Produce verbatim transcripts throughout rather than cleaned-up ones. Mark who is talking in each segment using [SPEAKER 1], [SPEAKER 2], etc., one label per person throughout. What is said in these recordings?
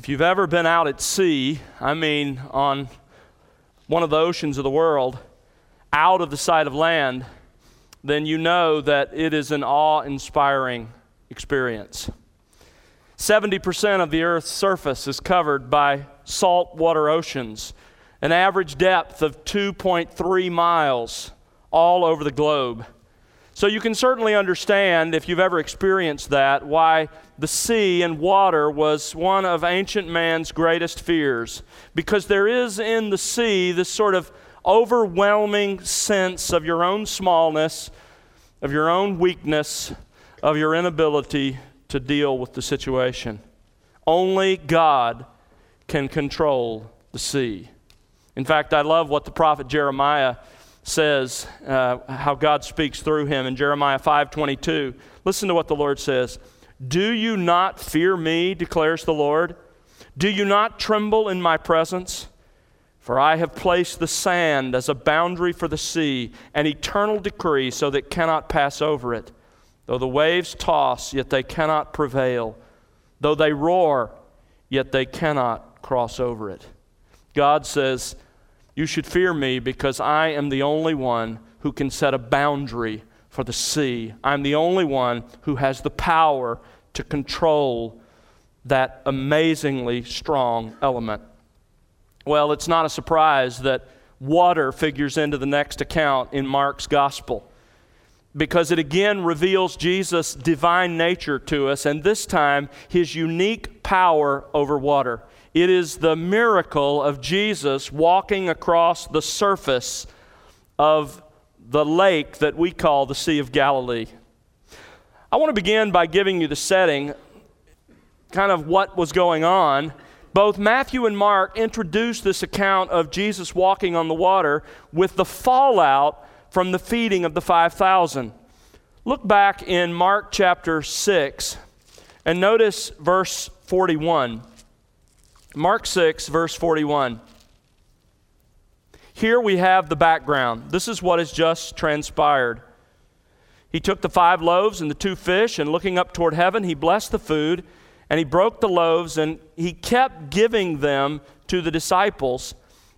[SPEAKER 1] If you've ever been out at sea, I mean on one of the oceans of the world, out of the sight of land, then you know that it is an awe-inspiring experience. seventy percent of the Earth's surface is covered by saltwater oceans, an average depth of two point three miles all over the globe. So you can certainly understand, if you've ever experienced that, why the sea and water was one of ancient man's greatest fears. Because there is in the sea this sort of overwhelming sense of your own smallness, of your own weakness, of your inability to deal with the situation. Only God can control the sea. In fact, I love what the prophet Jeremiah says, uh, how God speaks through him in Jeremiah five twenty-two. Listen to what the Lord says. Do you not fear me, declares the Lord? Do you not tremble in my presence? For I have placed the sand as a boundary for the sea, an eternal decree so that it cannot pass over it. Though the waves toss, yet they cannot prevail. Though they roar, yet they cannot cross over it. God says, you should fear me because I am the only one who can set a boundary for the sea. I'm the only one who has the power to control that amazingly strong element. Well, it's not a surprise that water figures into the next account in Mark's gospel, because it again reveals Jesus' divine nature to us, and this time his unique power over water. It is the miracle of Jesus walking across the surface of the lake that we call the Sea of Galilee. I want to begin by giving you the setting, kind of what was going on. Both Matthew and Mark introduce this account of Jesus walking on the water with the fallout from the feeding of the five thousand. Look back in Mark chapter six and notice verse forty-one. Mark six, verse forty-one. Here we have the background. This is what has just transpired. He took the five loaves and the two fish, and looking up toward heaven, he blessed the food, and he broke the loaves, and he kept giving them to the disciples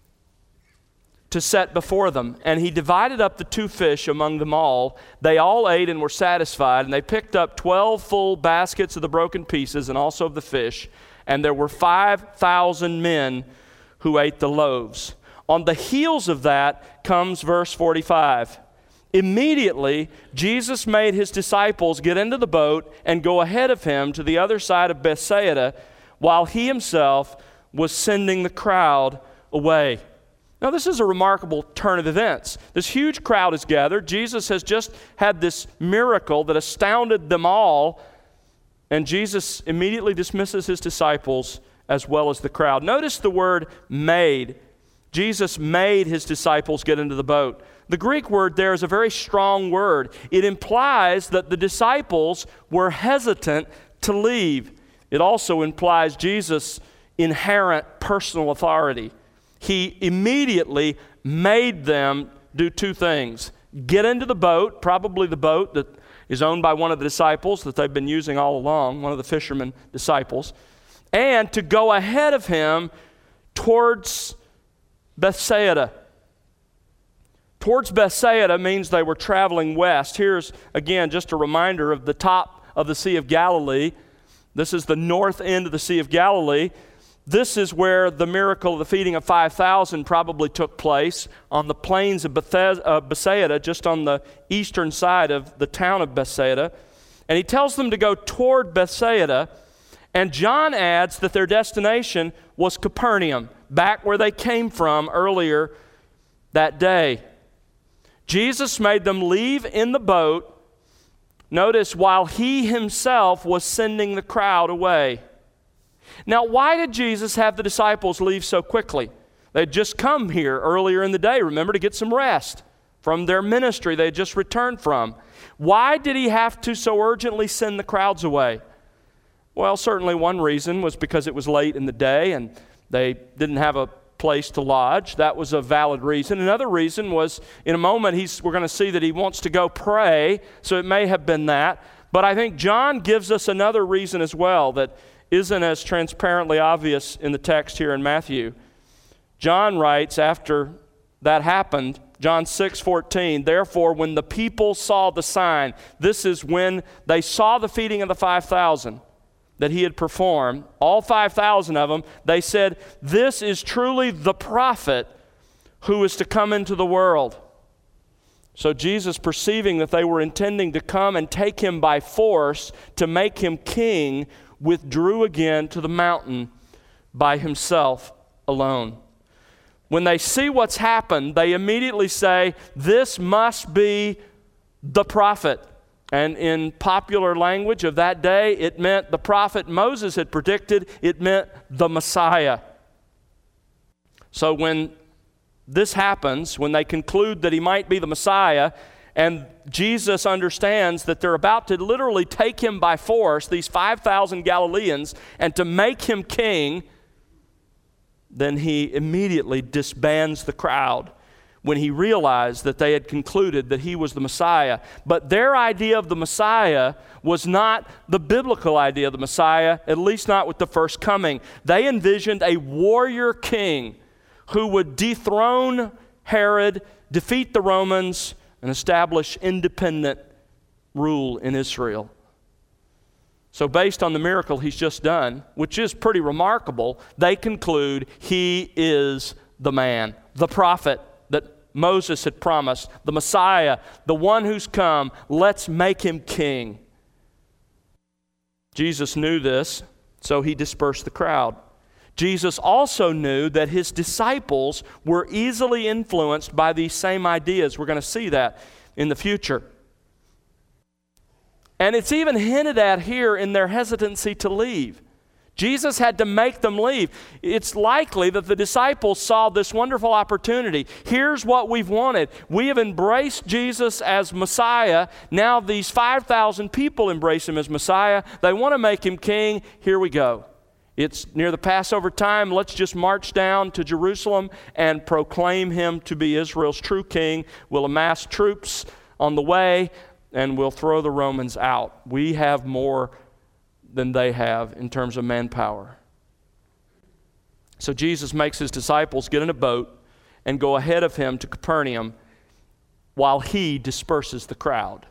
[SPEAKER 1] to set before them. And he divided up the two fish among them all. They all ate and were satisfied, and they picked up twelve full baskets of the broken pieces and also of the fish. And there were five thousand men who ate the loaves. On the heels of that comes verse forty-five. Immediately, Jesus made his disciples get into the boat and go ahead of him to the other side of Bethsaida, while he himself was sending the crowd away. Now, this is a remarkable turn of events. This huge crowd is gathered. Jesus has just had this miracle that astounded them all, and Jesus immediately dismisses his disciples as well as the crowd. Notice the word made. Jesus made his disciples get into the boat. The Greek word there is a very strong word. It implies that the disciples were hesitant to leave. It also implies Jesus' inherent personal authority. He immediately made them do two things. Get into the boat, probably the boat that is owned by one of the disciples that they've been using all along, one of the fishermen disciples, and to go ahead of him towards Bethsaida. Towards Bethsaida means they were traveling west. Here's, again, just a reminder of the top of the Sea of Galilee. This is the north end of the Sea of Galilee. This is where the miracle of the feeding of five thousand probably took place, on the plains of Bethes- uh, Bethsaida, just on the eastern side of the town of Bethsaida. And he tells them to go toward Bethsaida, and John adds that their destination was Capernaum, back where they came from earlier that day. Jesus made them leave in the boat, notice, while he himself was sending the crowd away. Now, why did Jesus have the disciples leave so quickly? They'd just come here earlier in the day, remember, to get some rest from their ministry they had just returned from. Why did he have to so urgently send the crowds away? Well, certainly one reason was because it was late in the day and they didn't have a place to lodge. That was a valid reason. Another reason was, in a moment, he's, we're going to see that he wants to go pray, so it may have been that. But I think John gives us another reason as well, that isn't as transparently obvious in the text here in Matthew. John writes after that happened, John six fourteen, therefore when the people saw the sign, this is when they saw the feeding of the five thousand that he had performed, all five thousand of them, they said, this is truly the prophet who is to come into the world. So Jesus, perceiving that they were intending to come and take him by force to make him king, withdrew again to the mountain by himself alone. When they see what's happened, they immediately say, this must be the prophet. And in popular language of that day, it meant the prophet Moses had predicted, it meant the Messiah. So when this happens, when they conclude that he might be the Messiah, and Jesus understands that they're about to literally take him by force, these five thousand Galileans, and to make him king, then he immediately disbands the crowd when he realized that they had concluded that he was the Messiah. But their idea of the Messiah was not the biblical idea of the Messiah, at least not with the first coming. They envisioned a warrior king who would dethrone Herod, defeat the Romans, and establish independent rule in Israel. So based on the miracle he's just done, which is pretty remarkable, they conclude he is the man, the prophet that Moses had promised, the Messiah, the one who's come. Let's make him king. Jesus knew this, so he dispersed the crowd. Jesus also knew that his disciples were easily influenced by these same ideas. We're going to see that in the future. And it's even hinted at here in their hesitancy to leave. Jesus had to make them leave. It's likely that the disciples saw this wonderful opportunity. Here's what we've wanted. We have embraced Jesus as Messiah. Now these five thousand people embrace him as Messiah. They want to make him king. Here we go. It's near the Passover time. Let's just march down to Jerusalem and proclaim him to be Israel's true king. We'll amass troops on the way, and we'll throw the Romans out. We have more than they have in terms of manpower. So Jesus makes his disciples get in a boat and go ahead of him to Capernaum while he disperses the crowd.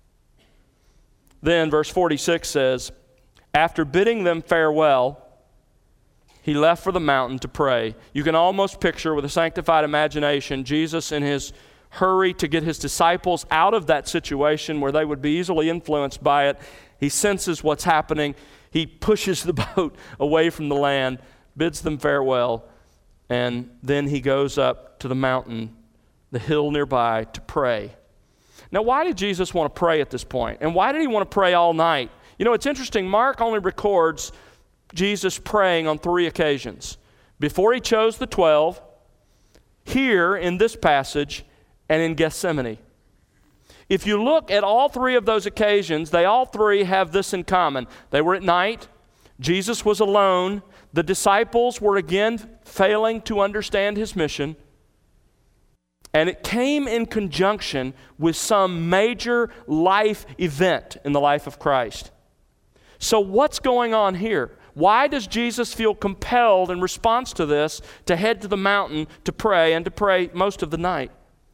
[SPEAKER 1] Then verse forty-six says, after bidding them farewell, he left for the mountain to pray. You can almost picture with a sanctified imagination Jesus in his hurry to get his disciples out of that situation where they would be easily influenced by it. He senses what's happening. He pushes the boat away from the land, bids them farewell, and then he goes up to the mountain, the hill nearby, to pray. Now, why did Jesus want to pray at this point? And why did he want to pray all night? You know, it's interesting. Mark only records Jesus praying on three occasions. Before he chose the twelve, here in this passage, and in Gethsemane. If you look at all three of those occasions, they all three have this in common. They were at night. Jesus was alone. The disciples were again failing to understand his mission. And it came in conjunction with some major life event in the life of Christ. So what's going on here? Why does Jesus feel compelled in response to this to head to the mountain to pray and to pray most of the night?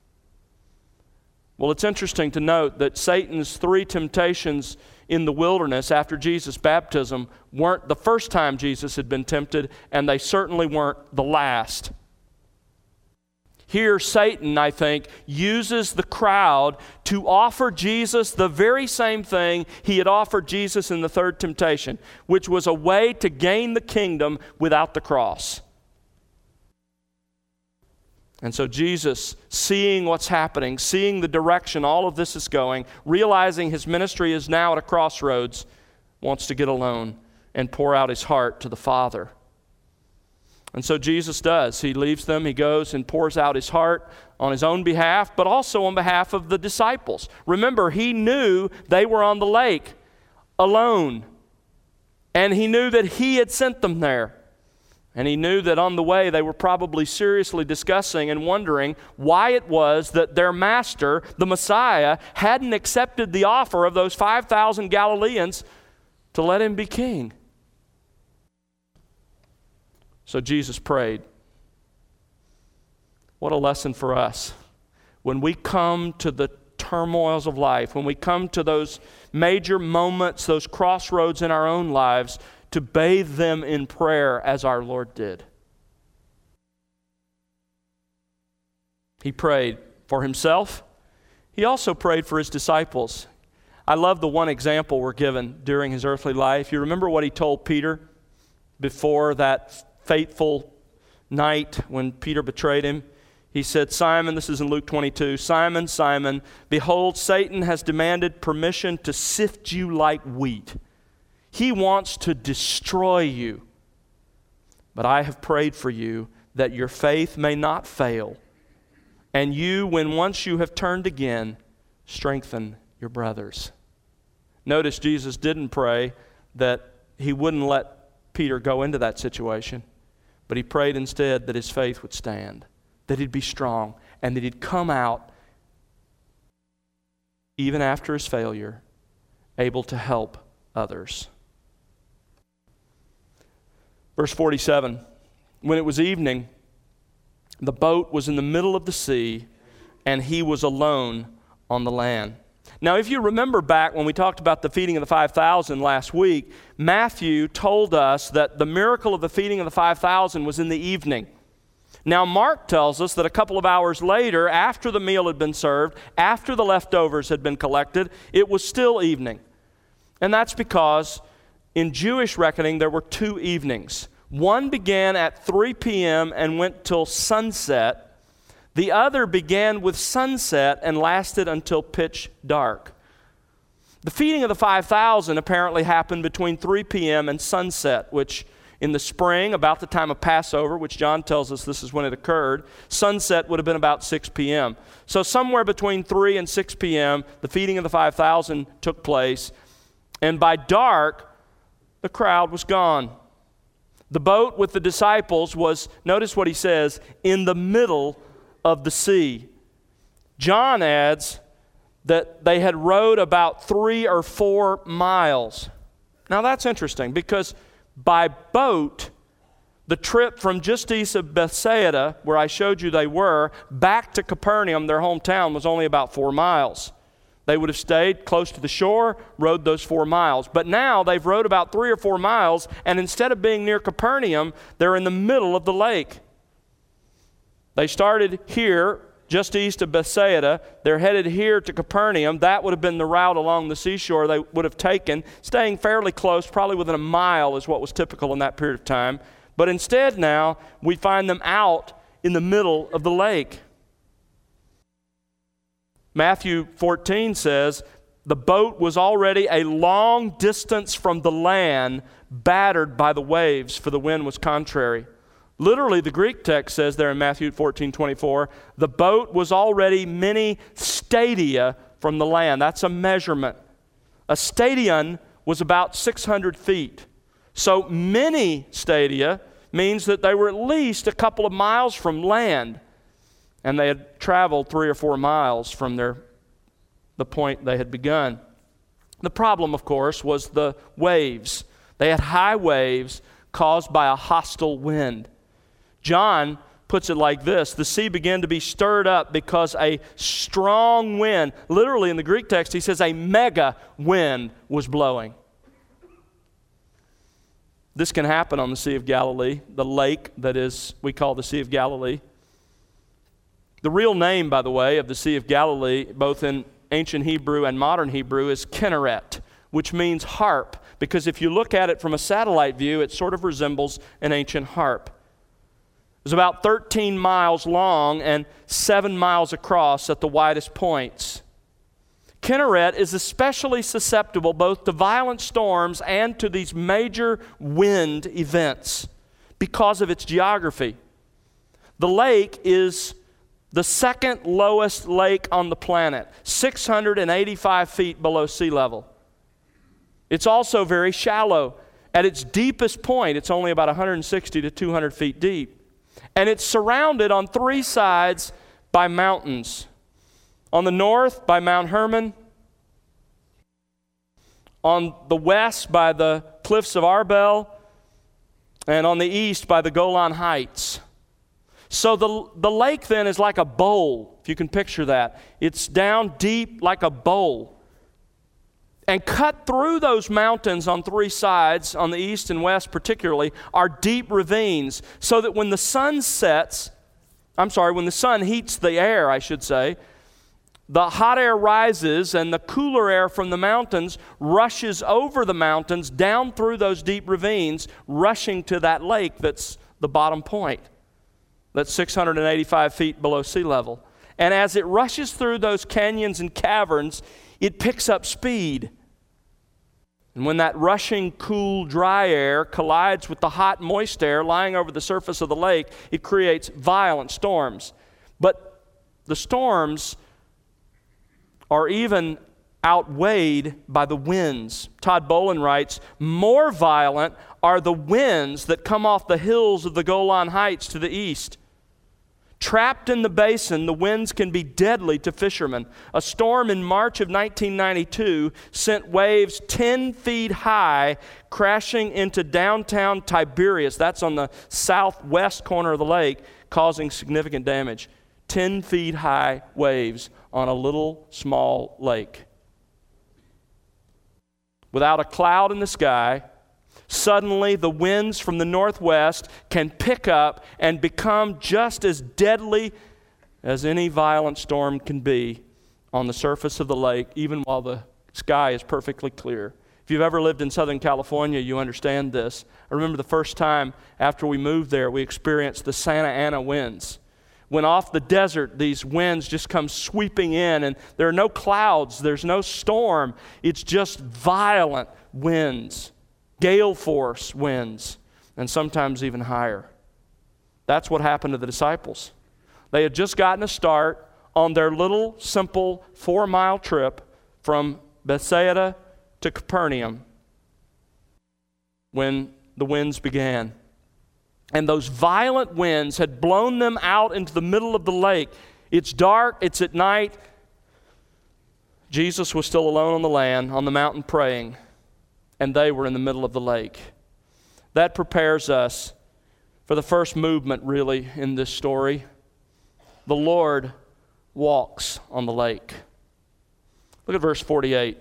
[SPEAKER 1] Well, it's interesting to note that Satan's three temptations in the wilderness after Jesus' baptism weren't the first time Jesus had been tempted, and they certainly weren't the last. Here, Satan, I think, uses the crowd to offer Jesus the very same thing he had offered Jesus in the third temptation, which was a way to gain the kingdom without the cross. And so Jesus, seeing what's happening, seeing the direction all of this is going, realizing his ministry is now at a crossroads, wants to get alone and pour out his heart to the Father. And so Jesus does. He leaves them, he goes and pours out his heart on his own behalf, but also on behalf of the disciples. Remember, he knew they were on the lake alone, and he knew that he had sent them there. And he knew that on the way they were probably seriously discussing and wondering why it was that their master, the Messiah, hadn't accepted the offer of those five thousand Galileans to let him be king. So Jesus prayed. What a lesson for us. When we come to the turmoils of life, when we come to those major moments, those crossroads in our own lives, to bathe them in prayer as our Lord did. He prayed for himself. He also prayed for his disciples. I love the one example we're given during his earthly life. You remember what he told Peter before that fateful night when Peter betrayed him? He said, Simon, this is in Luke twenty-two, Simon, Simon, behold, Satan has demanded permission to sift you like wheat. He wants to destroy you. But I have prayed for you that your faith may not fail. And you, when once you have turned again, strengthen your brothers. Notice Jesus didn't pray that he wouldn't let Peter go into that situation, but he prayed instead that his faith would stand, that he'd be strong, and that he'd come out, even after his failure, able to help others. Verse forty-seven, when it was evening, the boat was in the middle of the sea, and he was alone on the land. Now, if you remember back when we talked about the feeding of the five thousand last week, Matthew told us that the miracle of the feeding of the five thousand was in the evening. Now, Mark tells us that a couple of hours later, after the meal had been served, after the leftovers had been collected, it was still evening. And that's because in Jewish reckoning, there were two evenings. One began at three p.m. and went till sunset. The other began with sunset and lasted until pitch dark. The feeding of the five thousand apparently happened between three p.m. and sunset, which in the spring, about the time of Passover, which John tells us this is when it occurred, sunset would have been about six p.m. So somewhere between three and six p.m., the feeding of the five thousand took place, and by dark, the crowd was gone. The boat with the disciples was, notice what he says, in the middle of the sea. John adds that they had rowed about three or four miles. Now that's interesting because by boat, the trip from just east of Bethsaida, where I showed you they were, back to Capernaum, their hometown, was only about four miles. They would have stayed close to the shore, rowed those four miles. But now they've rowed about three or four miles, and instead of being near Capernaum, they're in the middle of the lake. They started here, just east of Bethsaida. They're headed here to Capernaum. That would have been the route along the seashore they would have taken, staying fairly close, probably within a mile is what was typical in that period of time. But instead now, we find them out in the middle of the lake. Matthew fourteen says, the boat was already a long distance from the land, battered by the waves, for the wind was contrary. Literally, the Greek text says there in Matthew fourteen twenty-four, the boat was already many stadia from the land. That's a measurement. A stadion was about six hundred feet. So many stadia means that they were at least a couple of miles from land. And they had traveled three or four miles from their, the point they had begun. The problem, of course, was the waves. They had high waves caused by a hostile wind. John puts it like this: the sea began to be stirred up because a strong wind, literally in the Greek text, he says a mega wind was blowing. This can happen on the Sea of Galilee, the lake that is, we call the Sea of Galilee. The real name, by the way, of the Sea of Galilee, both in ancient Hebrew and modern Hebrew, is Kinneret, which means harp, because if you look at it from a satellite view, it sort of resembles an ancient harp. It was about thirteen miles long and seven miles across at the widest points. Kinneret is especially susceptible both to violent storms and to these major wind events because of its geography. The lake is the second lowest lake on the planet, six hundred eighty-five feet below sea level. It's also very shallow. At its deepest point, it's only about one hundred sixty to two hundred feet deep. And it's surrounded on three sides by mountains. On the north, by Mount Hermon. On the west, by the cliffs of Arbel. and on the east by the Golan Heights. So the, the lake then is like a bowl, if you can picture that. It's down deep like a bowl. And cut through those mountains on three sides, on the east and west particularly, are deep ravines, so that when the sun sets, I'm sorry, when the sun heats the air, I should say, the hot air rises and the cooler air from the mountains rushes over the mountains down through those deep ravines, rushing to that lake that's the bottom point, that's six hundred eighty-five feet below sea level. And as it rushes through those canyons and caverns, it picks up speed. And when that rushing, cool, dry air collides with the hot, moist air lying over the surface of the lake, it creates violent storms. But the storms are even outweighed by the winds. Todd Bolin writes, more violent are the winds that come off the hills of the Golan Heights to the east. Trapped in the basin, the winds can be deadly to fishermen. A storm in March of nineteen ninety-two sent waves ten feet high crashing into downtown Tiberias. That's on the southwest corner of the lake, causing significant damage. ten feet high waves on a little small lake. Without a cloud in the sky, suddenly the winds from the northwest can pick up and become just as deadly as any violent storm can be on the surface of the lake, even while the sky is perfectly clear. If you've ever lived in Southern California, you understand this. I remember the first time after we moved there, we experienced the Santa Ana winds. When off the desert, these winds just come sweeping in, and there are no clouds, there's no storm. It's just violent winds, gale force winds, and sometimes even higher. That's what happened to the disciples. They had just gotten a start on their little, simple four-mile trip from Bethsaida to Capernaum when the winds began. And those violent winds had blown them out into the middle of the lake. It's dark, it's at night. Jesus was still alone on the land, on the mountain praying, and they were in the middle of the lake. That prepares us for the first movement, really, in this story. The Lord walks on the lake. Look at verse forty-eight.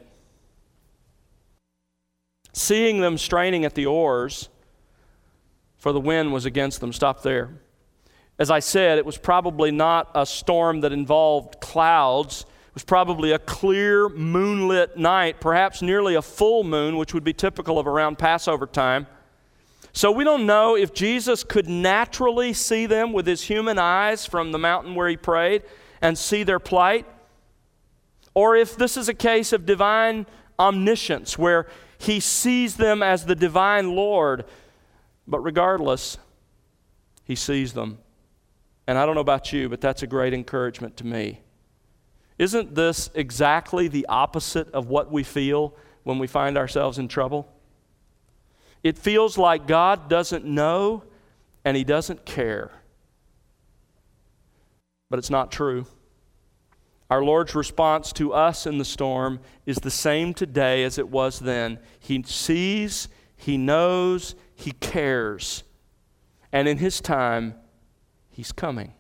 [SPEAKER 1] Seeing them straining at the oars, for the wind was against them. Stop there. As I said, it was probably not a storm that involved clouds. It was probably a clear, moonlit night, perhaps nearly a full moon, which would be typical of around Passover time. So we don't know if Jesus could naturally see them with his human eyes from the mountain where he prayed and see their plight, or if this is a case of divine omniscience, where he sees them as the divine Lord. But regardless, he sees them. And I don't know about you, but that's a great encouragement to me. Isn't this exactly the opposite of what we feel when we find ourselves in trouble? It feels like God doesn't know and he doesn't care. But it's not true. Our Lord's response to us in the storm is the same today as it was then. He sees, he knows, he cares. And in his time, he's coming.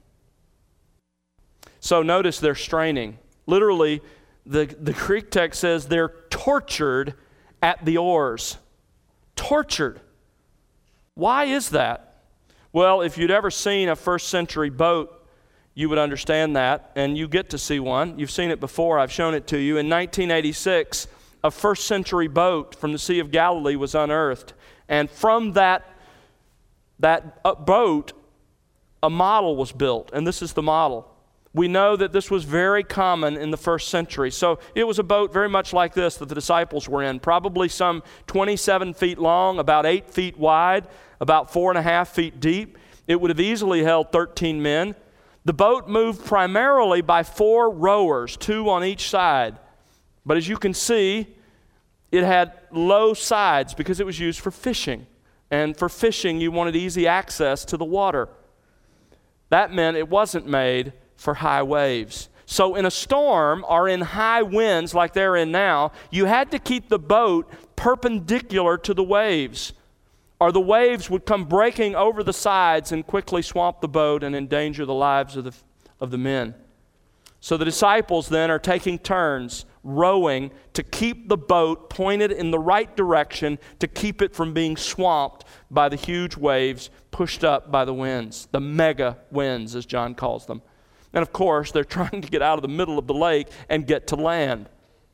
[SPEAKER 1] So notice they're straining. Literally, the, the Greek text says they're tortured at the oars. Tortured. Why is that? Well, if you'd ever seen a first century boat, you would understand that, and you get to see one. You've seen it before. I've shown it to you. In nineteen eighty-six, a first century boat from the Sea of Galilee was unearthed. And from that, that boat, a model was built. And this is the model. We know that this was very common in the first century. So it was a boat very much like this that the disciples were in, probably some twenty-seven feet long, about eight feet wide, about four and a half feet deep. It would have easily held thirteen men. The boat moved primarily by four rowers, two on each side. But as you can see, it had low sides because it was used for fishing. And for fishing, you wanted easy access to the water. That meant it wasn't made for high waves. So in a storm or in high winds like they're in now, you had to keep the boat perpendicular to the waves, or the waves would come breaking over the sides and quickly swamp the boat and endanger the lives of the, of the men. So the disciples then are taking turns rowing to keep the boat pointed in the right direction, to keep it from being swamped by the huge waves pushed up by the winds, the mega winds, as John calls them. And of course, they're trying to get out of the middle of the lake and get to land.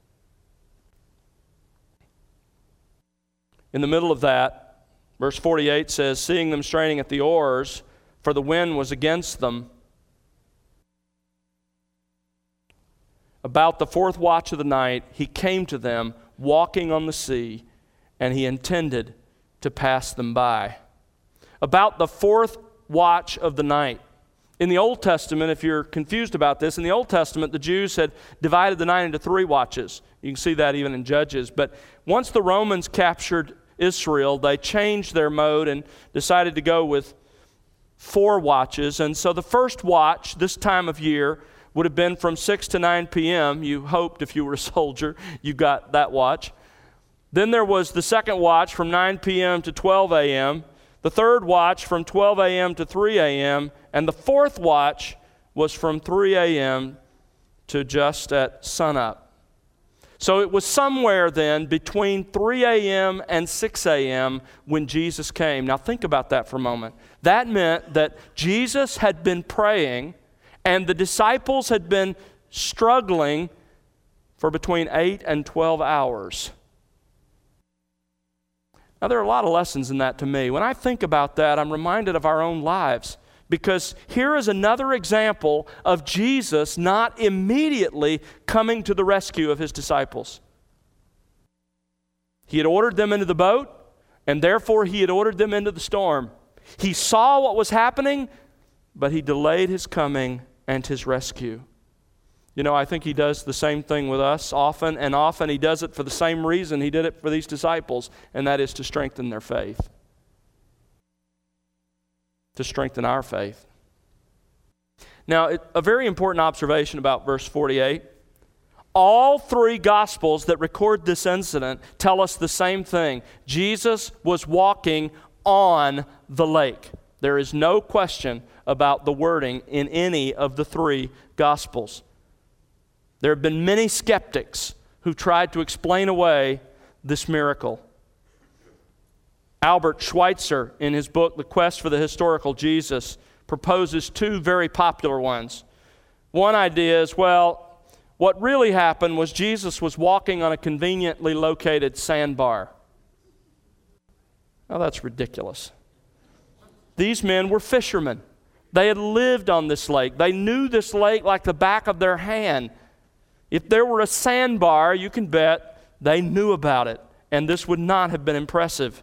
[SPEAKER 1] In the middle of that, verse forty-eight says, seeing them straining at the oars, for the wind was against them, about the fourth watch of the night, he came to them walking on the sea, and he intended to pass them by. About the fourth watch of the night. In the Old Testament, if you're confused about this, in the Old Testament, the Jews had divided the night into three watches. You can see that even in Judges. But once the Romans captured Israel, they changed their mode and decided to go with four watches. And so the first watch, this time of year, would have been from six to nine p.m. You hoped if you were a soldier, you got that watch. Then there was the second watch from nine p.m. to twelve a.m., the third watch from twelve a.m. to three a.m., and the fourth watch was from three a.m. to just at sunup. So it was somewhere then between three a.m. and six a.m. when Jesus came. Now think about that for a moment. That meant that Jesus had been praying and the disciples had been struggling for between eight and twelve hours. Now, there are a lot of lessons in that to me. When I think about that, I'm reminded of our own lives, because here is another example of Jesus not immediately coming to the rescue of his disciples. He had ordered them into the boat, and therefore he had ordered them into the storm. He saw what was happening, but he delayed his coming and his rescue. You know, I think he does the same thing with us often, and often he does it for the same reason he did it for these disciples, and that is to strengthen their faith. To strengthen our faith. Now, it, a very important observation about verse forty-eight. All three Gospels that record this incident tell us the same thing. Jesus was walking on the lake. There is no question about the wording in any of the three Gospels. There have been many skeptics who tried to explain away this miracle. Albert Schweitzer, in his book, The Quest for the Historical Jesus, proposes two very popular ones. One idea is, well, what really happened was Jesus was walking on a conveniently located sandbar. Now that's ridiculous. These men were fishermen. They had lived on this lake. They knew this lake like the back of their hand. If there were a sandbar, you can bet they knew about it, and this would not have been impressive.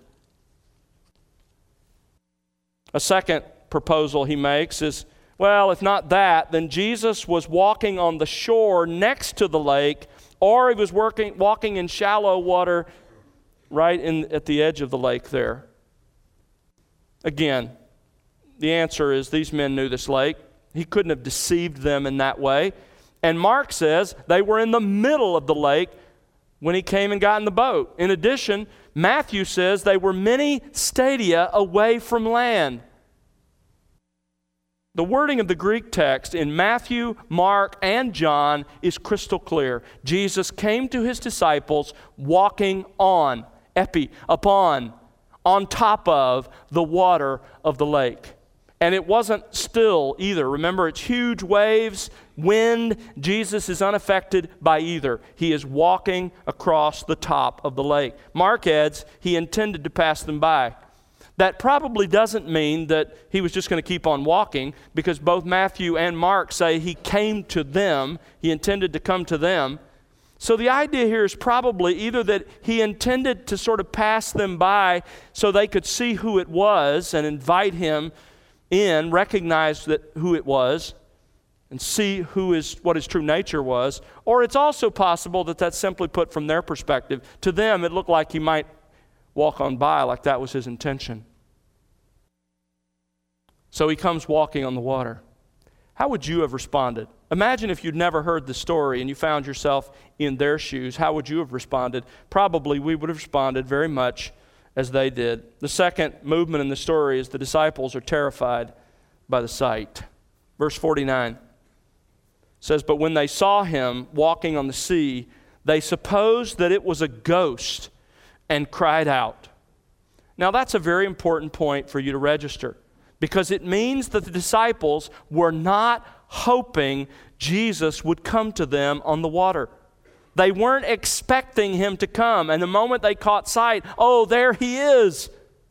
[SPEAKER 1] A second proposal he makes is, well, if not that, then Jesus was walking on the shore next to the lake, or he was working, walking in shallow water right in, at the edge of the lake there. Again, the answer is these men knew this lake. He couldn't have deceived them in that way. And Mark says they were in the middle of the lake when he came and got in the boat. In addition, Matthew says they were many stadia away from land. The wording of the Greek text in Matthew, Mark, and John is crystal clear. Jesus came to his disciples walking on, epi, upon, on top of the water of the lake. And it wasn't still either. Remember, it's huge waves, wind. Jesus is unaffected by either. He is walking across the top of the lake. Mark adds, he intended to pass them by. That probably doesn't mean that he was just going to keep on walking, because both Matthew and Mark say he came to them. He intended to come to them. So the idea here is probably either that he intended to sort of pass them by so they could see who it was and invite him in, recognize that who it was, and see who is what his true nature was. Or it's also possible that that's simply put from their perspective. To them, it looked like he might walk on by, like that was his intention. So he comes walking on the water. How would you have responded? Imagine if you'd never heard the story and you found yourself in their shoes. How would you have responded? Probably we would have responded very much as they did. The second movement in the story is the disciples are terrified by the sight. Verse forty-nine says, "But when they saw him walking on the sea, they supposed that it was a ghost and cried out." Now that's a very important point for you to register, because it means that the disciples were not hoping Jesus would come to them on the water. They weren't expecting him to come, and the moment they caught sight, oh, there he is.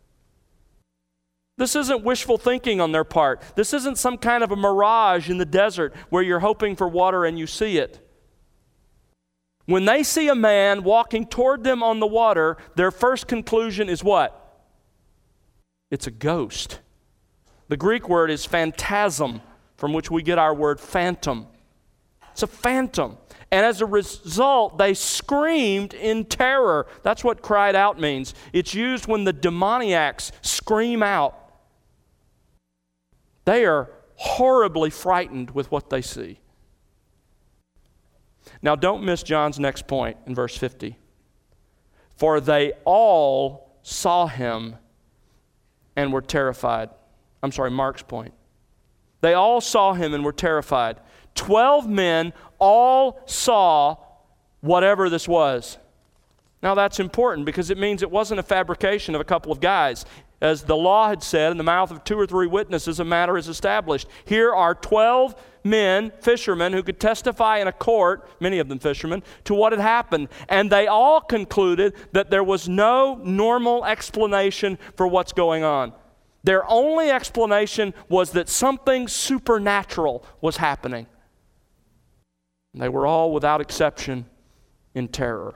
[SPEAKER 1] This isn't wishful thinking on their part. This isn't some kind of a mirage in the desert where you're hoping for water and you see it. When they see a man walking toward them on the water, their first conclusion is what? It's a ghost. The Greek word is phantasm, from which we get our word phantom. It's a phantom. And as a result, they screamed in terror. That's what cried out means. It's used when the demoniacs scream out. They are horribly frightened with what they see. Now, don't miss John's next point in verse fifty. "For they all saw him and were terrified." I'm sorry, Mark's point. They all saw him and were terrified. Twelve men all saw whatever this was. Now that's important because it means it wasn't a fabrication of a couple of guys. As the law had said, in the mouth of two or three witnesses, a matter is established. Here are twelve men, fishermen, who could testify in a court, many of them fishermen, to what had happened. And they all concluded that there was no normal explanation for what's going on. Their only explanation was that something supernatural was happening. They were all, without exception, in terror.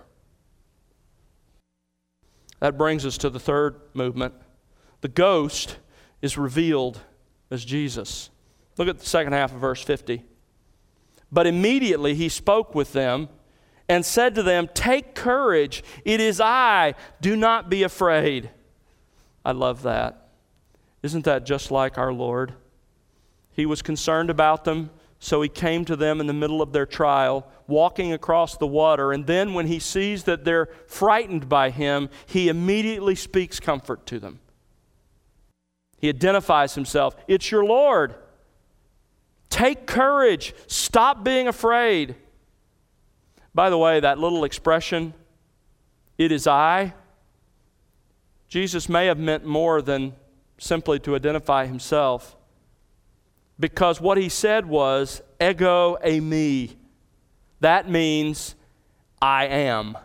[SPEAKER 1] That brings us to the third movement. The ghost is revealed as Jesus. Look at the second half of verse fifty. "But immediately he spoke with them and said to them, 'Take courage, it is I, do not be afraid.'" I love that. Isn't that just like our Lord? He was concerned about them, so he came to them in the middle of their trial, walking across the water, and then when he sees that they're frightened by him, he immediately speaks comfort to them. He identifies himself. "It's your Lord. Take courage. Stop being afraid." By the way, that little expression, "it is I," Jesus may have meant more than simply to identify himself, because what he said was, "Ego eimi." That means, I am.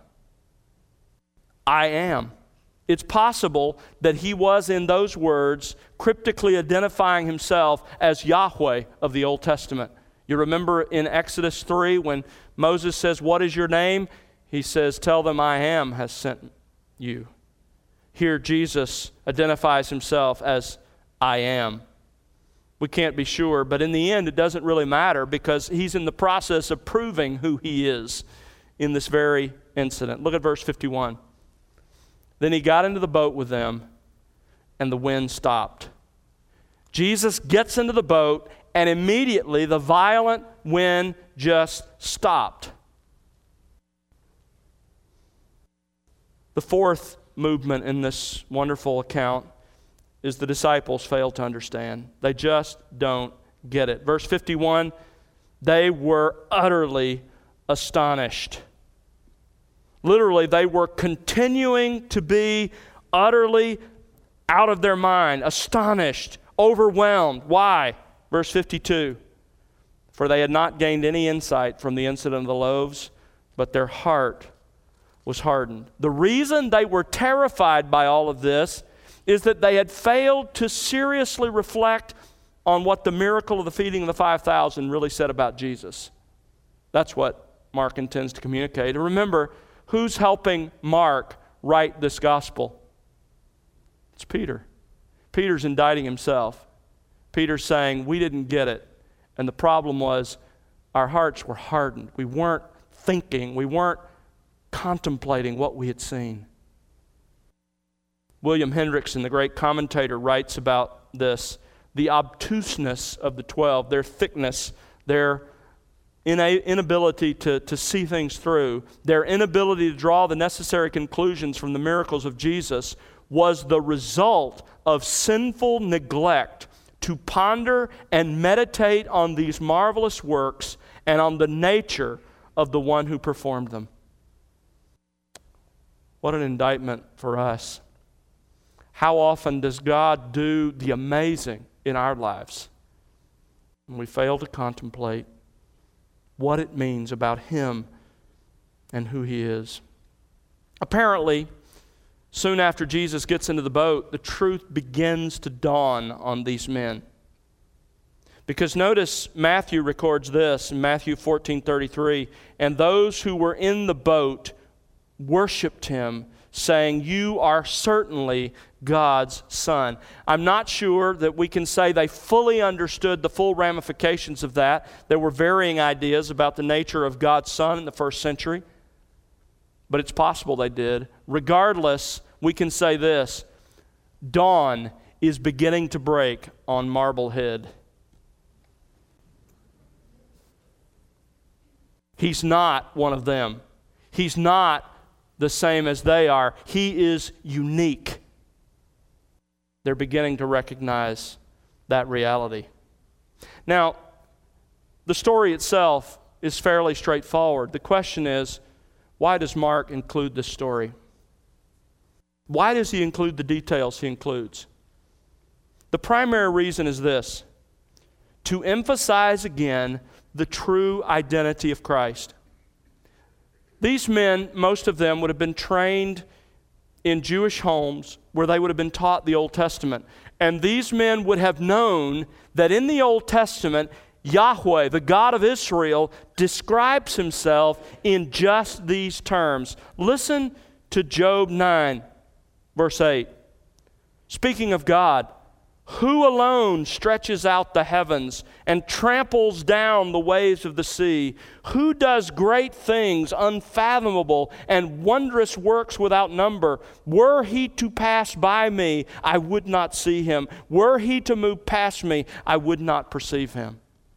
[SPEAKER 1] I am. It's possible that he was, in those words, cryptically identifying himself as Yahweh of the Old Testament. You remember in Exodus three when Moses says, "What is your name?" He says, "Tell them I am has sent you." Here Jesus identifies himself as I am. We can't be sure, but in the end it doesn't really matter because he's in the process of proving who he is in this very incident. Look at verse fifty-one. "Then he got into the boat with them, and the wind stopped." Jesus gets into the boat, and immediately the violent wind just stopped. The fourth movement in this wonderful account is the disciples fail to understand. They just don't get it. Verse fifty-one, "They were utterly astonished." Literally, they were continuing to be utterly out of their mind, astonished, overwhelmed. Why? Verse fifty-two, "For they had not gained any insight from the incident of the loaves, but their heart was hardened." The reason they were terrified by all of this is that they had failed to seriously reflect on what the miracle of the feeding of the five thousand really said about Jesus. That's what Mark intends to communicate. And remember, who's helping Mark write this gospel? It's Peter. Peter's indicting himself. Peter's saying, we didn't get it. And the problem was our hearts were hardened. We weren't thinking. We weren't contemplating what we had seen. William Hendrickson, the great commentator, writes about this. The obtuseness of the twelve, their thickness, their inability to, to see things through, their inability to draw the necessary conclusions from the miracles of Jesus was the result of sinful neglect to ponder and meditate on these marvelous works and on the nature of the one who performed them. What an indictment for us. How often does God do the amazing in our lives? And we fail to contemplate what it means about Him and who He is. Apparently, soon after Jesus gets into the boat, the truth begins to dawn on these men. Because notice Matthew records this in Matthew fourteen thirty-three, and those who were in the boat worshiped Him, saying, "You are certainly God's Son." I'm not sure that we can say they fully understood the full ramifications of that. There were varying ideas about the nature of God's Son in the first century, but it's possible they did. Regardless, we can say this: dawn is beginning to break on Marblehead. He's not one of them. He's not the same as they are. He is unique. They're beginning to recognize that reality. Now, the story itself is fairly straightforward. The question is, why does Mark include this story? Why does he include the details he includes? The primary reason is this: to emphasize again the true identity of Christ. These men, most of them, would have been trained in Jewish homes where they would have been taught the Old Testament. And these men would have known that in the Old Testament, Yahweh, the God of Israel, describes Himself in just these terms. Listen to Job nine, verse eight. Speaking of God, who alone stretches out the heavens and tramples down the waves of the sea? Who does great things unfathomable and wondrous works without number? Were He to pass by me, I would not see Him. Were He to move past me, I would not perceive Him.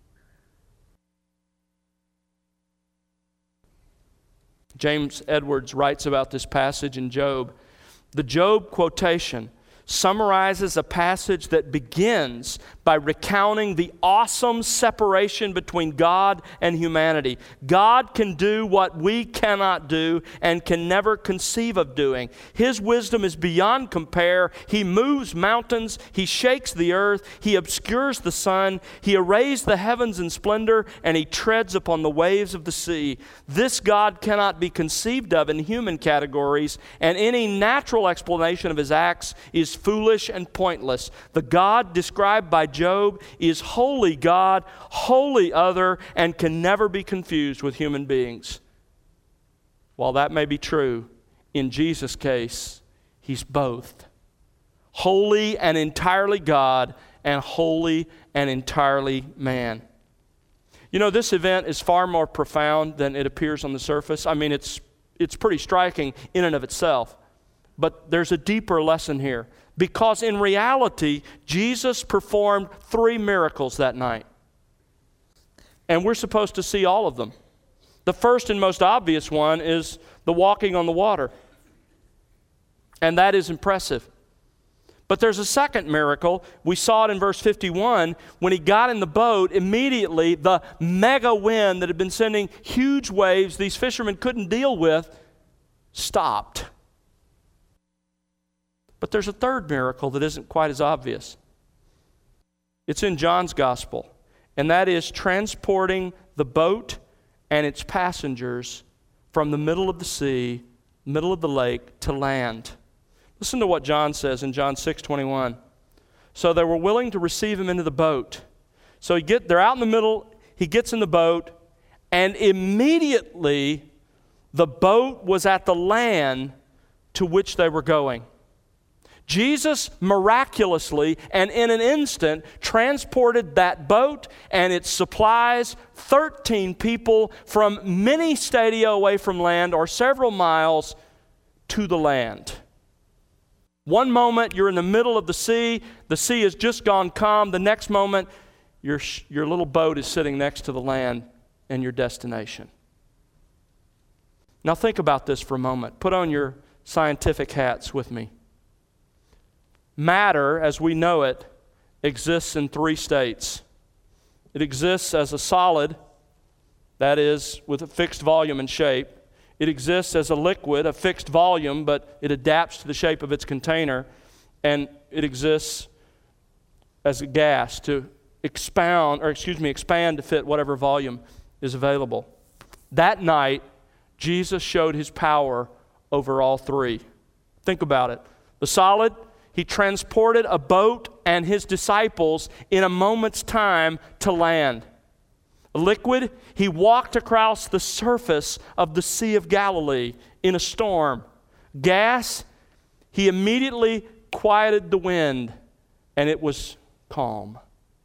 [SPEAKER 1] James Edwards writes about this passage in Job. The Job quotation summarizes a passage that begins by recounting the awesome separation between God and humanity. God can do what we cannot do and can never conceive of doing. His wisdom is beyond compare. He moves mountains. He shakes the earth. He obscures the sun. He arrays the heavens in splendor, and He treads upon the waves of the sea. This God cannot be conceived of in human categories, and any natural explanation of His acts is foolish and pointless. The God described by Job is holy God, wholly other, and can never be confused with human beings. While that may be true, in Jesus' case, He's both. Holy and entirely God, and holy and entirely man. You know, this event is far more profound than it appears on the surface. I mean, it's it's pretty striking in and of itself. But there's a deeper lesson here. Because in reality, Jesus performed three miracles that night. And we're supposed to see all of them. The first and most obvious one is the walking on the water. And that is impressive. But there's a second miracle. We saw it in verse fifty-one. When He got in the boat, immediately the mega wind that had been sending huge waves these fishermen couldn't deal with stopped. But there's a third miracle that isn't quite as obvious. It's in John's Gospel, and that is transporting the boat and its passengers from the middle of the sea, middle of the lake, to land. Listen to what John says in John six twenty-one. So they were willing to receive Him into the boat. So he get, they're out in the middle, He gets in the boat, and immediately the boat was at the land to which they were going. Jesus miraculously and in an instant transported that boat and its supplies, thirteen people, from many stadia away from land or several miles to the land. One moment you're in the middle of the sea, the sea has just gone calm. The next moment your, your little boat is sitting next to the land and your destination. Now think about this for a moment. Put on your scientific hats with me. matter, as we know it, exists in three states. It exists as a solid, that is, with a fixed volume and shape. It exists as a liquid, a fixed volume, but it adapts to the shape of its container. And it exists as a gas to expound, or excuse me, expand to fit whatever volume is available. That night, Jesus showed his power over all three. Think about it. The solid, he transported a boat and his disciples in a moment's time to land. A liquid, he walked across the surface of the Sea of Galilee in a storm. Gas, he immediately quieted the wind, and it was calm.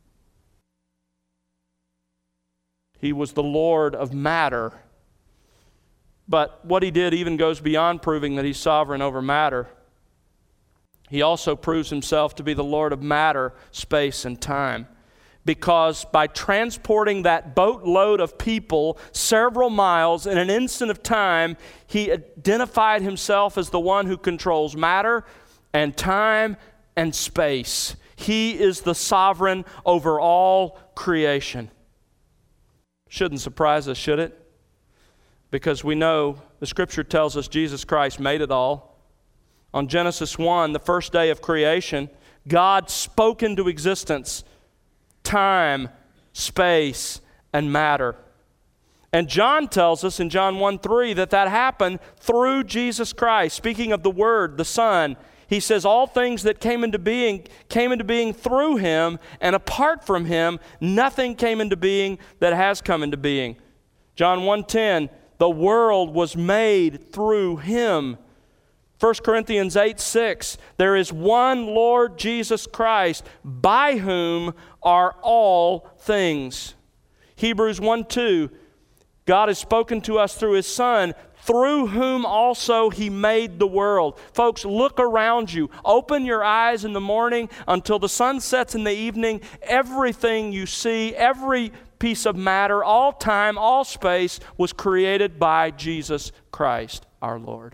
[SPEAKER 1] He was the Lord of matter. But what he did even goes beyond proving that he's sovereign over matter. He also proves himself to be the Lord of matter, space, and time. Because by transporting that boatload of people several miles in an instant of time, he identified himself as the one who controls matter and time and space. He is the sovereign over all creation. Shouldn't surprise us, should it? Because we know the Scripture tells us Jesus Christ made it all. On Genesis one, the first day of creation, God spoke into existence time, space, and matter. And John tells us in John one three that that happened through Jesus Christ. Speaking of the Word, the Son, he says all things that came into being came into being through him, and apart from him, nothing came into being that has come into being. John one ten, the world was made through him. First Corinthians eight six, there is one Lord Jesus Christ, by whom are all things. Hebrews one two, God has spoken to us through his Son, through whom also he made the world. Folks, look around you. Open your eyes in the morning until the sun sets in the evening. Everything you see, every piece of matter, all time, all space was created by Jesus Christ, our Lord.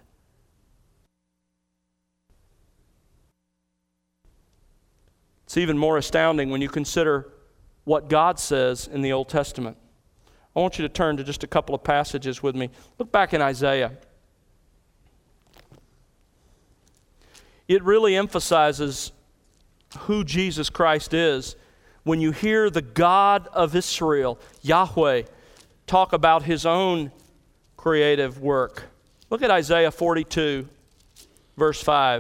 [SPEAKER 1] It's even more astounding when you consider what God says in the Old Testament. I want you to turn to just a couple of passages with me. Look back in Isaiah. It really emphasizes who Jesus Christ is when you hear the God of Israel, Yahweh, talk about his own creative work. Look at Isaiah forty-two, verse five.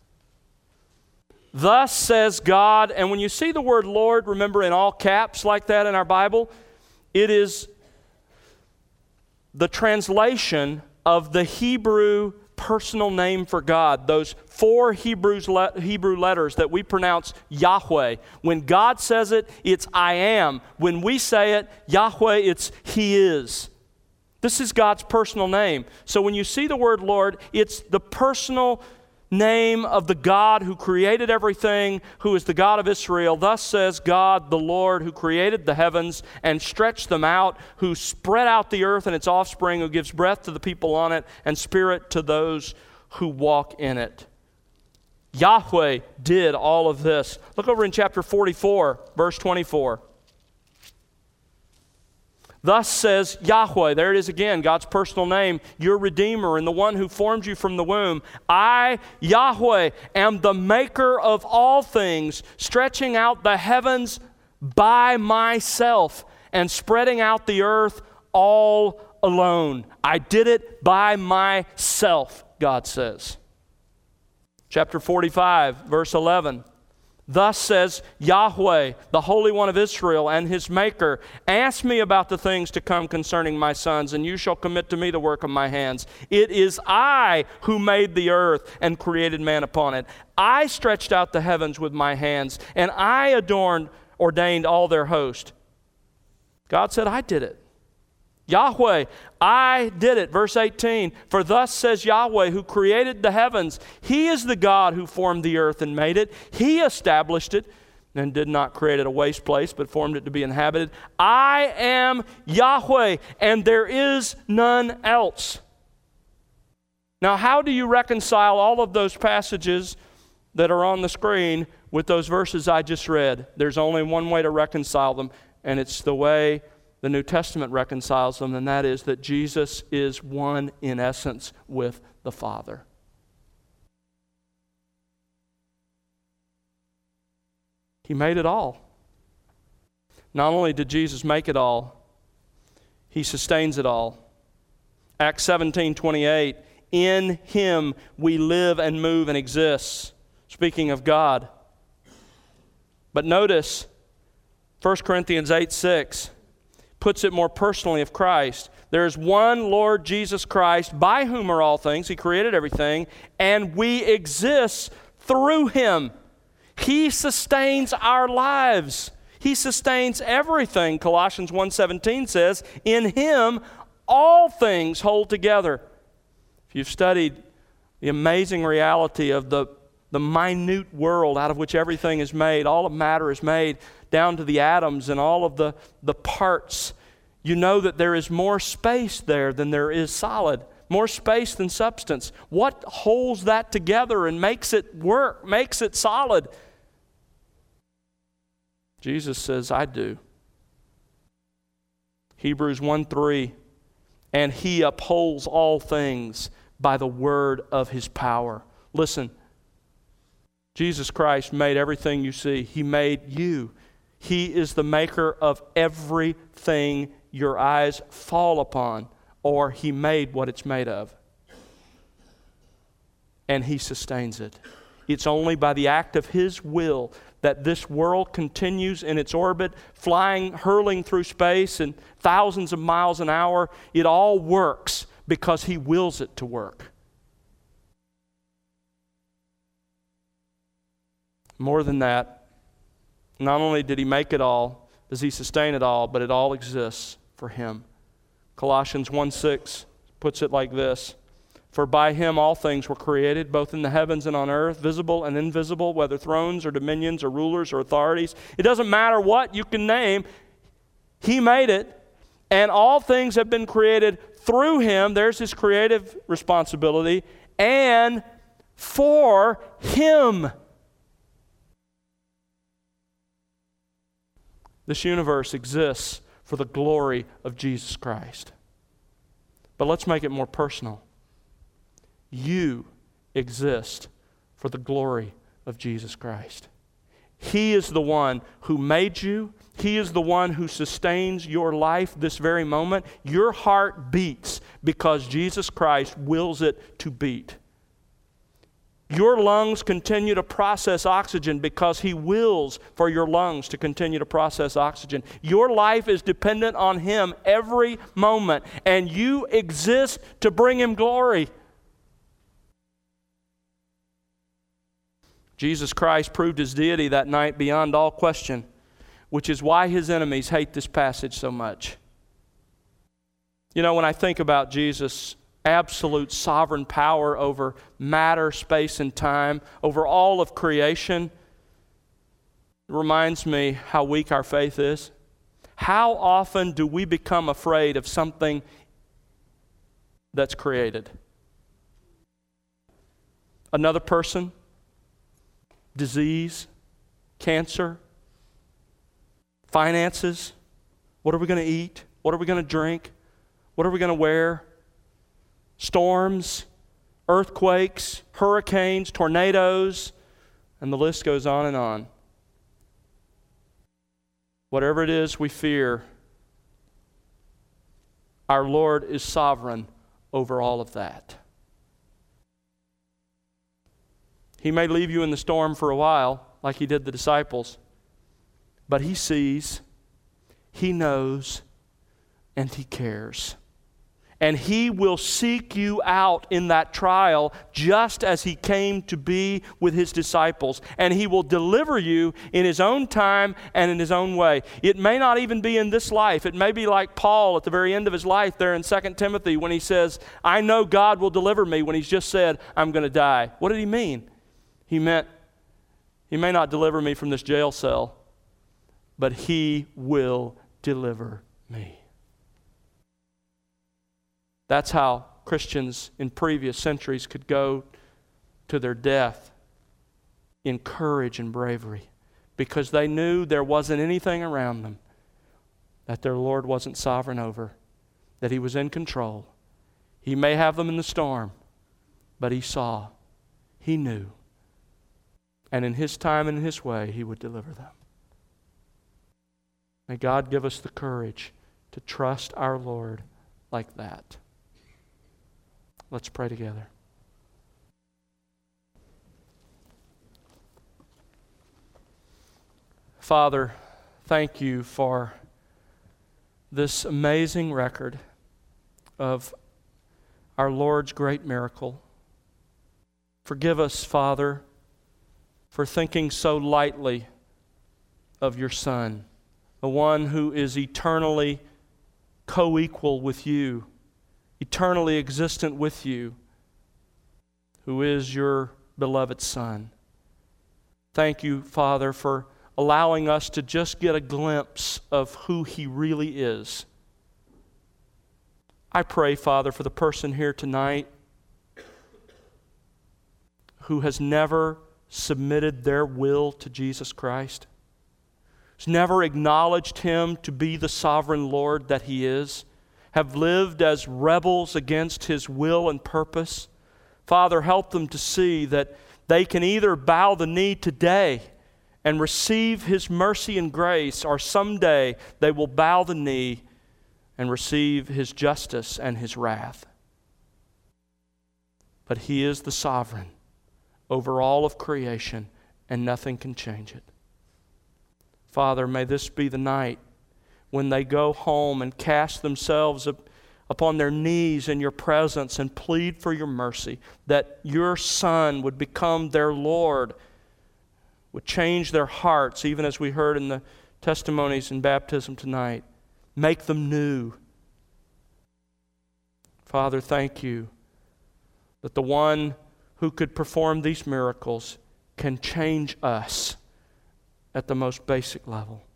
[SPEAKER 1] Thus says God, and when you see the word Lord, remember in all caps like that in our Bible, it is the translation of the Hebrew personal name for God, those four Hebrews le- Hebrew letters that we pronounce Yahweh. When God says it, it's I am. When we say it, Yahweh, it's He is. This is God's personal name. So when you see the word Lord, it's the personal name of the God who created everything, who is the God of Israel. Thus says God, the Lord, who created the heavens and stretched them out, who spread out the earth and its offspring, who gives breath to the people on it and spirit to those who walk in it. Yahweh did all of this. Look over in chapter forty-four, verse twenty-four. Thus says Yahweh, there it is again, God's personal name, your Redeemer and the one who formed you from the womb. I, Yahweh, am the maker of all things, stretching out the heavens by myself and spreading out the earth all alone. I did it by myself, God says. Chapter forty-five, verse eleven. Thus says Yahweh, the Holy One of Israel and his Maker, ask me about the things to come concerning my sons, and you shall commit to me the work of my hands. It is I who made the earth and created man upon it. I stretched out the heavens with my hands, and I adorned, ordained all their host. God said, I did it. Yahweh, I did it. Verse eighteen, for thus says Yahweh, who created the heavens. He is the God who formed the earth and made it. He established it and did not create it a waste place, but formed it to be inhabited. I am Yahweh, and there is none else. Now, how do you reconcile all of those passages that are on the screen with those verses I just read. There's only one way to reconcile them, and it's the way the New Testament reconciles them, and that is that Jesus is one in essence with the Father. He made it all. Not only did Jesus make it all, He sustains it all. Acts seventeen twenty-eight, in Him we live and move and exist. Speaking of God. But notice, First Corinthians eight six puts it more personally of Christ. There is one Lord Jesus Christ, by whom are all things. He created everything, and we exist through Him. He sustains our lives. He sustains everything. Colossians one seventeen says, in Him all things hold together. If you've studied the amazing reality of the, the minute world out of which everything is made, all of matter is made, down to the atoms and all of the, the parts, you know that there is more space there than there is solid. More space than substance. What holds that together and makes it work, makes it solid? Jesus says, I do. Hebrews one three, and He upholds all things by the word of His power. Listen, Jesus Christ made everything you see. He made you. He is the maker of everything your eyes fall upon, or He made what it's made of. And He sustains it. It's only by the act of His will that this world continues in its orbit, flying, hurling through space and thousands of miles an hour. It all works because He wills it to work. More than that, not only did He make it all, does He sustain it all, but it all exists for Him. Colossians one six puts it like this, for by Him all things were created, both in the heavens and on earth, visible and invisible, whether thrones or dominions or rulers or authorities. It doesn't matter what you can name. He made it, and all things have been created through Him. There's His creative responsibility, and for Him. This universe exists for the glory of Jesus Christ. But let's make it more personal. You exist for the glory of Jesus Christ. He is the one who made you. He is the one who sustains your life this very moment. Your heart beats because Jesus Christ wills it to beat. Your lungs continue to process oxygen because He wills for your lungs to continue to process oxygen. Your life is dependent on Him every moment, and you exist to bring Him glory. Jesus Christ proved His deity that night beyond all question, which is why His enemies hate this passage so much. You know, when I think about Jesus' absolute sovereign power over matter, space, and time, over all of creation, it reminds me how weak our faith is. How often do we become afraid of something that's created? Another person? Disease, cancer, finances. What are we going to eat? What are we going to drink? What are we going to wear? Storms, earthquakes, hurricanes, tornadoes, and the list goes on and on. Whatever it is we fear, our Lord is sovereign over all of that. He may leave you in the storm for a while, like He did the disciples, but He sees, He knows, and He cares. And He will seek you out in that trial just as He came to be with His disciples. And He will deliver you in His own time and in His own way. It may not even be in this life. It may be like Paul at the very end of his life there in Second Timothy when he says, I know God will deliver me, when he's just said, I'm going to die. What did he mean? He meant, He may not deliver me from this jail cell, but He will deliver me. That's how Christians in previous centuries could go to their death in courage and bravery, because they knew there wasn't anything around them that their Lord wasn't sovereign over, that He was in control. He may have them in the storm, but He saw, He knew, and in His time and in His way, He would deliver them. May God give us the courage to trust our Lord like that. Let's pray together. Father, thank You for this amazing record of our Lord's great miracle. Forgive us, Father, for thinking so lightly of Your Son, the one who is eternally co-equal with You, eternally existent with You, who is Your beloved Son. Thank You, Father, for allowing us to just get a glimpse of who He really is. I pray, Father, for the person here tonight who has never submitted their will to Jesus Christ, has never acknowledged Him to be the sovereign Lord that He is, have lived as rebels against His will and purpose. Father, help them to see that they can either bow the knee today and receive His mercy and grace, or someday they will bow the knee and receive His justice and His wrath. But He is the sovereign over all of creation, and nothing can change it. Father, may this be the night when they go home and cast themselves up upon their knees in Your presence and plead for Your mercy, that Your Son would become their Lord, would change their hearts, even as we heard in the testimonies in baptism tonight. Make them new. Father, thank You that the one who could perform these miracles can change us at the most basic level.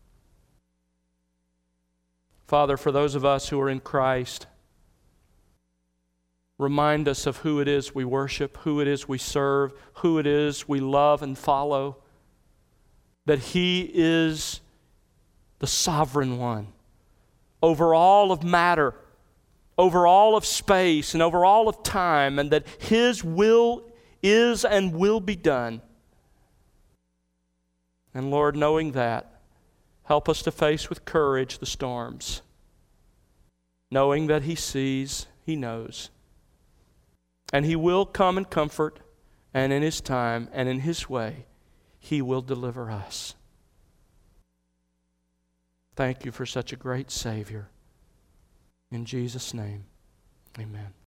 [SPEAKER 1] Father, for those of us who are in Christ, remind us of who it is we worship, who it is we serve, who it is we love and follow, that He is the sovereign one over all of matter, over all of space, and over all of time, and that His will is and will be done. And Lord, knowing that, help us to face with courage the storms, knowing that He sees, He knows, and He will come and comfort, and in His time and in His way, He will deliver us. Thank You for such a great Savior. In Jesus' name, amen.